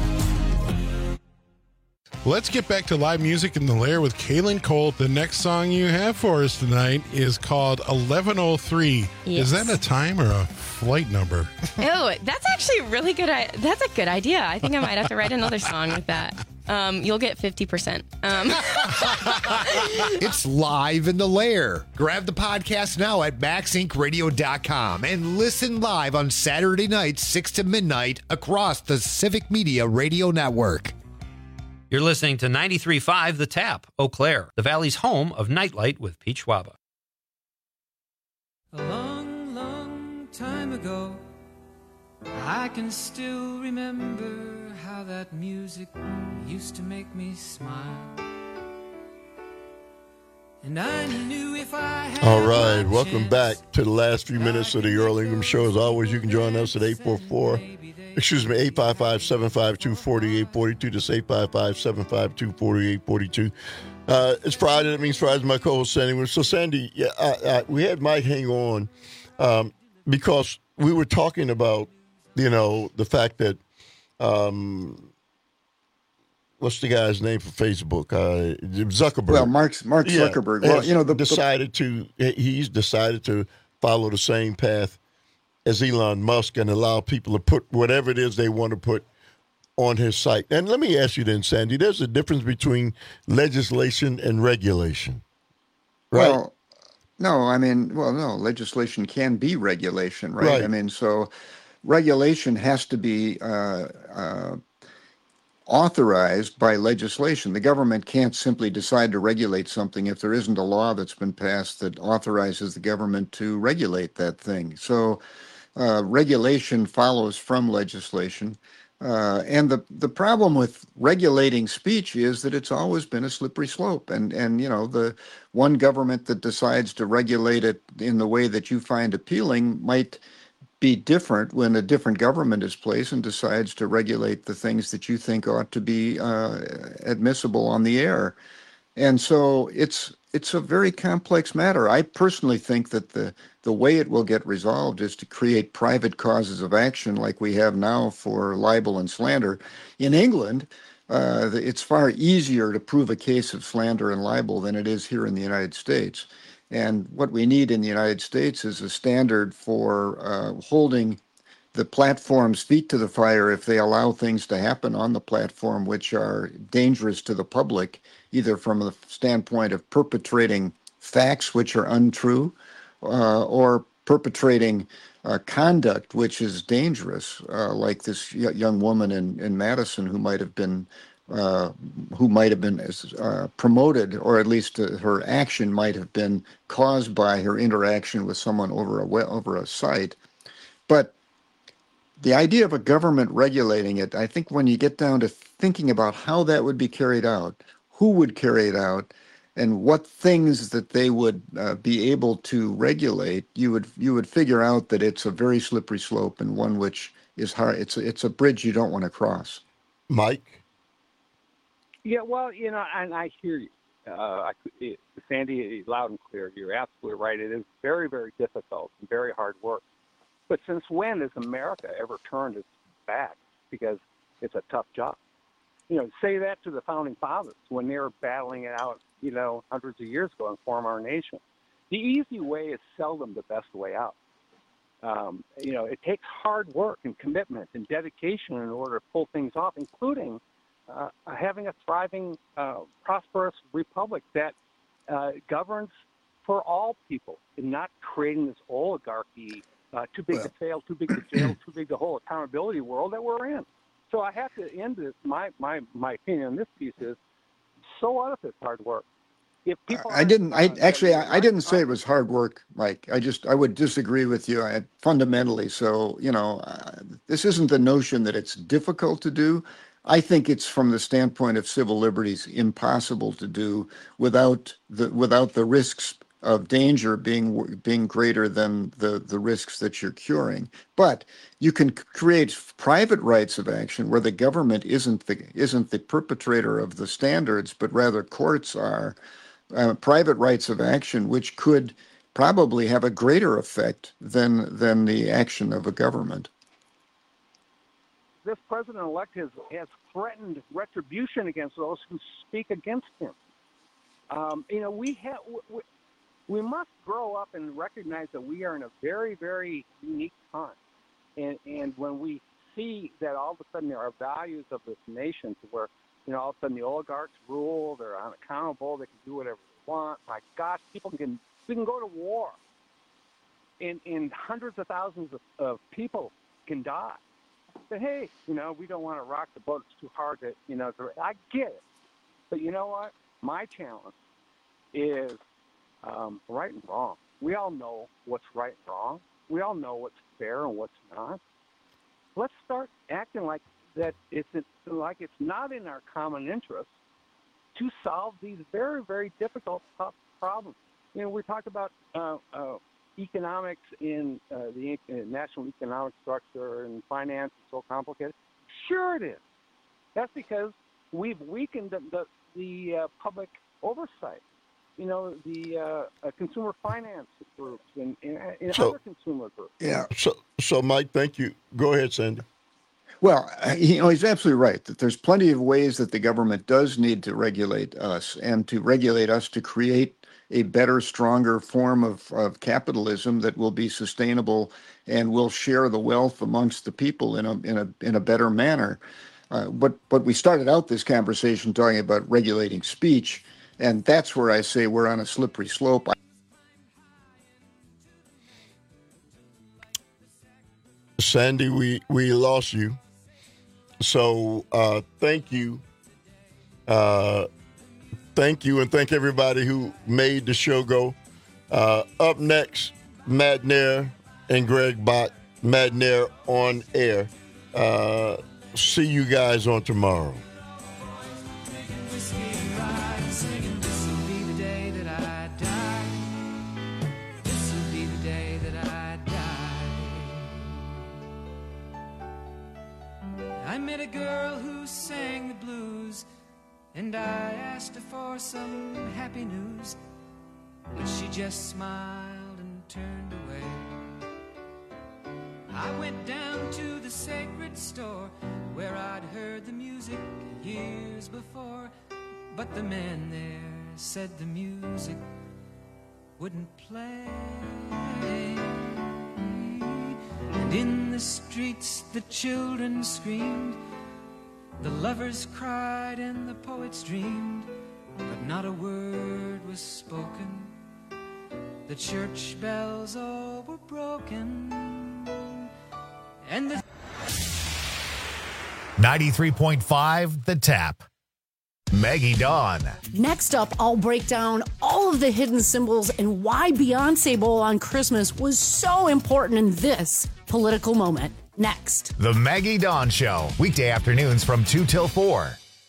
Let's get back to live music in the Lair with Kaylin Colt. The next song you have for us tonight is called eleven oh three. Yes. Is that a time or a flight number? Oh, that's actually really good. I- That's a good idea. I think I might have to write another song with that. Um, you'll get fifty percent. Um. It's live in the Lair. Grab the podcast now at max inc radio dot com and listen live on Saturday nights, six to midnight, across the Civic Media Radio Network. You're listening to ninety-three point five The Tap, Eau Claire, the Valley's home of Nightlight with Pete Schwaba. A long, long time ago, I can still remember how that music used to make me smile. And I knew if I had All right, welcome back to the last few minutes of the Earl Ingram Show. As always, you can join us at eight four four, excuse me, eight five five, seven five two, four eight four two. Just eight five five, seven five two, four eight four two. Uh, it's Friday. That means Friday's my co-host, Sandy. So, Sandy, yeah, I, I, we had Mike hang on um, because we were talking about, you know, the fact that, um, what's the guy's name for Facebook? Uh, Zuckerberg. Well, Mark Mark Yeah, Zuckerberg. Well, has you know, the, decided to he's decided to follow the same path as Elon Musk and allow people to put whatever it is they want to put on his site. And let me ask you then, Sandy, there's a difference between legislation and regulation, right? Well, no, I mean, well, no, legislation can be regulation, right? Right. I mean, so regulation has to be uh, uh, authorized by legislation. The government can't simply decide to regulate something if there isn't a law that's been passed that authorizes the government to regulate that thing. So uh, regulation follows from legislation. Uh, and the, the problem with regulating speech is that it's always been a slippery slope. And, and, you know, the one government that decides to regulate it in the way that you find appealing might be different when a different government is placed and decides to regulate the things that you think ought to be uh, admissible on the air. And so it's it's a very complex matter. I personally think that the, the way it will get resolved is to create private causes of action like we have now for libel and slander. In England, uh, it's far easier to prove a case of slander and libel than it is here in the United States. And what we need in the United States is a standard for uh, holding the platform's feet to the fire if they allow things to happen on the platform which are dangerous to the public, either from the standpoint of perpetrating facts which are untrue uh, or perpetrating uh, conduct which is dangerous, uh, like this y- young woman in, in Madison who might have been uh, who might have been uh, promoted, or at least uh, her action might have been caused by her interaction with someone over a we- over a site. But the idea of a government regulating it, I think when you get down to thinking about how that would be carried out, who would carry it out, and what things that they would uh, be able to regulate, you would you would figure out that it's a very slippery slope and one which is hard. It's a, it's a bridge you don't want to cross. Mike? Yeah, well, you know, and I hear you. Uh, I, it, Sandy, loud and clear. You're absolutely right. It is very, very difficult and very hard work. But since when has America ever turned its back because it's a tough job? You know, say that to the founding fathers when they were battling it out, you know, hundreds of years ago and form our nation. The easy way is seldom the best way out. Um, you know, it takes hard work and commitment and dedication in order to pull things off, including uh, having a thriving, uh, prosperous republic that uh, governs for all people and not creating this oligarchy, uh, too big well. to fail, too big to jail, too big the whole accountability world that we're in. So I have to end this. My, my, my opinion on this piece is, so what if it's hard work? If people I didn't. I actually. I, I didn't say it was hard work, Mike. I just. I would disagree with you I, fundamentally. So you know, uh, this isn't the notion that it's difficult to do. I think it's from the standpoint of civil liberties impossible to do without the without the risks of danger being being greater than the, the risks that you're curing. But you can create private rights of action where the government isn't the isn't the perpetrator of the standards, but rather courts are. Uh, private rights of action, which could probably have a greater effect than than the action of a government. This president-elect has, has threatened retribution against those who speak against him. Um, you know, we have we, we must grow up and recognize that we are in a very, very unique time. And and when we see that all of a sudden there are values of this nation to where, you know, all of a sudden the oligarchs rule, they're unaccountable, they can do whatever they want. My gosh, people can we can go to war, and and hundreds of thousands of, of people can die. But hey, you know, we don't want to rock the boat. It's too hard to, you know, to, I get it. But you know what? My challenge is um, right and wrong. We all know what's right and wrong. We all know what's fair and what's not. Let's start acting like that it's like it's not in our common interest to solve these very, very difficult, tough problems. You know, we talk about uh, uh, economics in uh, the uh, national economic structure and finance is so complicated. Sure it is. That's because we've weakened the, the, the uh, public oversight. You know, the uh, uh, consumer finance groups and, and, and So- other consumer groups. Yeah. So, so Mike, thank you. Go ahead, Sandy. Well, you know, he's absolutely right that there's plenty of ways that the government does need to regulate us and to regulate us to create a better, stronger form of, of capitalism that will be sustainable and will share the wealth amongst the people in a in a in a better manner. Uh, but but we started out this conversation talking about regulating speech, and that's where I say we're on a slippery slope. Sandy, we, we lost you. So uh, thank you. Uh, thank you, and thank everybody who made the show go. Uh, up next, Matt Nair and Greg Bott. Matt Nair on air. Uh, see you guys on tomorrow. I met a girl who sang the blues, and I asked her for some happy news, but she just smiled and turned away. I went down to the sacred store where I'd heard the music years before, but the man there said the music wouldn't play. And in the streets the children screamed, the lovers cried and the poets dreamed, but not a word was spoken. The church bells all were broken, and the ninety-three point five The Tap. Maggie Dawn. Next up, I'll break down all of the hidden symbols and why Beyonce Bowl on Christmas was so important in this political moment. Next. The Maggie Dawn Show. Weekday afternoons from two till four.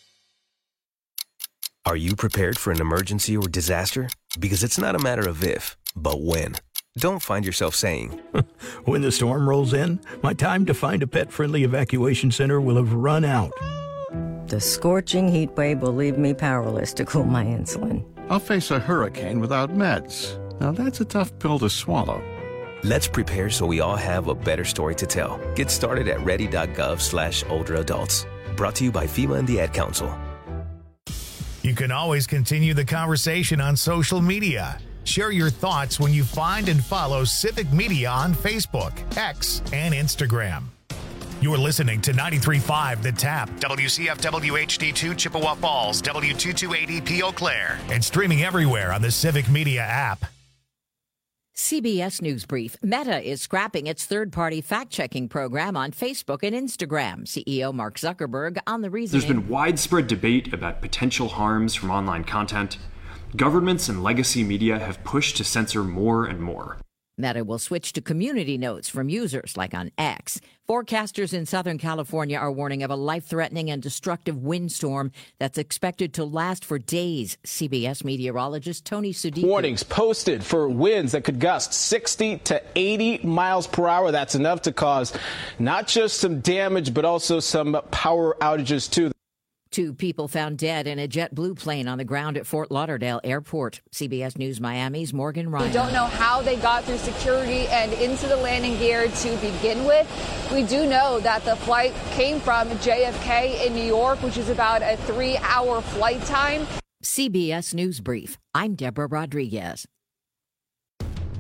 Are you prepared for an emergency or disaster? Because it's not a matter of if, but when. Don't find yourself saying, when the storm rolls in, my time to find a pet-friendly evacuation center will have run out. The scorching heat wave will leave me powerless to cool my insulin. I'll face a hurricane without meds. Now that's a tough pill to swallow. Let's prepare so we all have a better story to tell. Get started at ready.gov slash older adults. Brought to you by FEMA and the Ad Council. You can always continue the conversation on social media. Share your thoughts when you find and follow Civic Media on Facebook, X, and Instagram. You're listening to ninety-three point five The Tap, W C F W H D two Chippewa Falls, W two two eighty P Eau Claire, and streaming everywhere on the Civic Media app. C B S News Brief. Meta is scrapping its third-party fact-checking program on Facebook and Instagram. C E O Mark Zuckerberg on the reason. There's been widespread debate about potential harms from online content. Governments and legacy media have pushed to censor more and more. Meta will switch to community notes from users like on X. Forecasters in Southern California are warning of a life-threatening and destructive windstorm that's expected to last for days. C B S meteorologist Tony Sudiku. Warnings posted for winds that could gust sixty to eighty miles per hour. That's enough to cause not just some damage, but also some power outages, too. Two people found dead in a JetBlue plane on the ground at Fort Lauderdale Airport. C B S News Miami's Morgan Ryan. We don't know how they got through security and into the landing gear to begin with. We do know that the flight came from J F K in New York, which is about a three-hour flight time. C B S News Brief. I'm Deborah Rodriguez.